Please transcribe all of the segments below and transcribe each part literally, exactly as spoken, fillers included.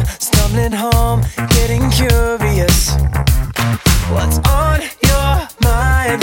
home, stumbling home, getting curious. What's on your mind?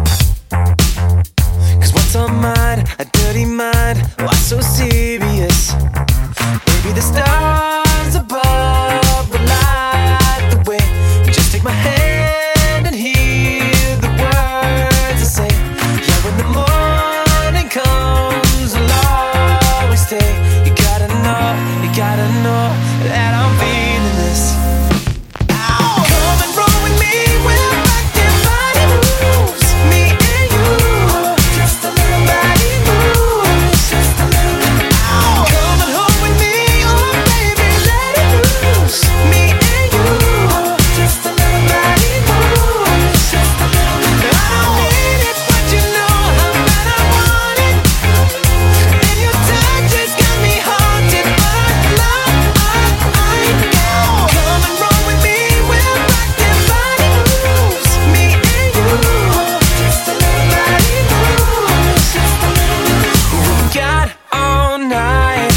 Cause what's on mine, a dirty mind, why so serious? Maybe the stars above will light the way. Just take my hand and hear the words I say. Yeah, when the morning comes, I'll always stay. You gotta know, you gotta know that I'm feeling this. Come and roll with me, we'll rock your body moves. Me and you, just a little body moves, just a little bit. Come and hold with me, oh baby, let it loose. Me and you, just a little body moves, just a little bit. I don't need it, but you know how bad I want it. And your touch has got me haunted, but I love, I, I know. Come and roll with me, we'll rock your body moves. Me and you, just a little body moves, just a little bit. We got all night.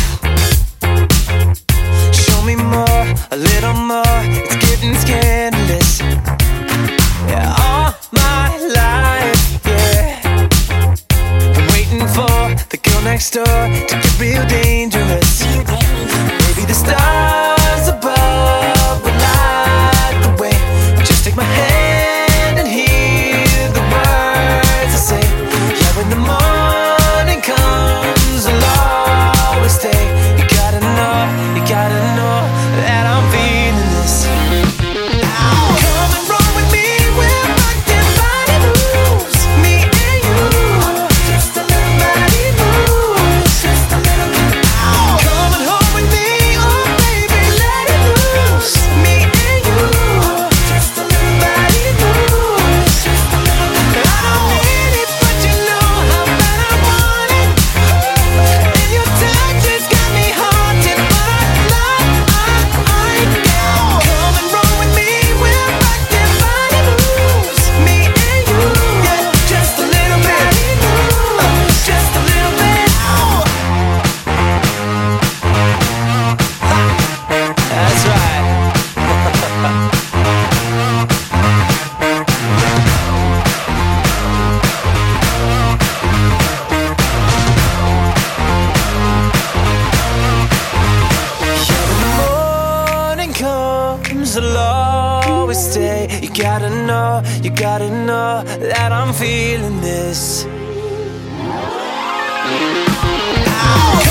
Show me more, a little more. It's getting scandalous. Yeah, all my life, yeah. I'm waiting for the girl next door to get real dangerous. Maybe the stars above will light the way. Just take my hand and hear the words I say. Yeah, when the morning comes, I'll always stay. You gotta know, you gotta know that I'm feeling this. Come and roll with me, we'll rock your body moves. Me and you, just a little body moves, just a little bit. Come and hold with me, oh baby, let it loose. Me and you, just a little body moves, just a little bit. I don't need it, but you know how bad I want it. And your touch has got me haunted, but I love, I, I know. Come and roll with me, we'll rock your body moves. Me and you, yeah, just a little bit, uh, just a little bit. That's right. When the morning comes, I'll always stay. You gotta know, you gotta know that I'm feeling this.